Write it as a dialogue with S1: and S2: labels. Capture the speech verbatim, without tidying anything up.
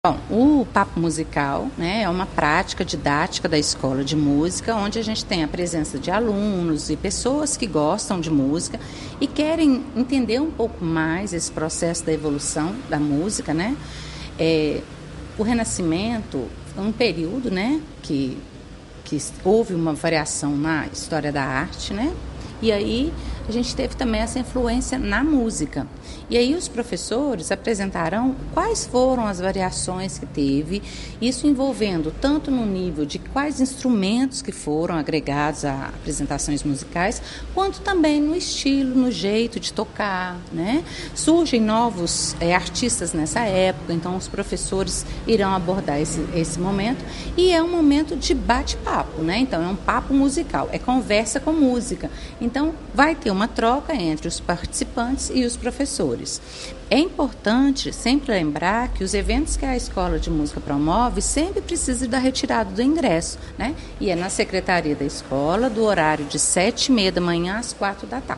S1: Bom, o papo musical, né, é uma prática didática da escola de música, onde a gente tem a presença de alunos e pessoas que gostam de música e querem entender um pouco mais esse processo da evolução da música, né? É, o Renascimento é um período, né, que, que houve uma variação na história da arte, né? E aí a gente teve também essa influência na música. E aí os professores apresentarão quais foram as variações que teve, isso envolvendo tanto no nível de quais instrumentos que foram agregados a apresentações musicais, quanto também no estilo, no jeito de tocar, né? Surgem novos é, artistas nessa época, então os professores irão abordar esse, esse momento, e é um momento de bate-papo, né? Então é um papo musical, é conversa com música. Então vai ter uma troca entre os participantes e os professores. É importante sempre lembrar que os eventos que a Escola de Música promove sempre precisam da retirada do ingresso, né? E é na secretaria da escola, do horário de sete e meia da manhã às quatro da tarde.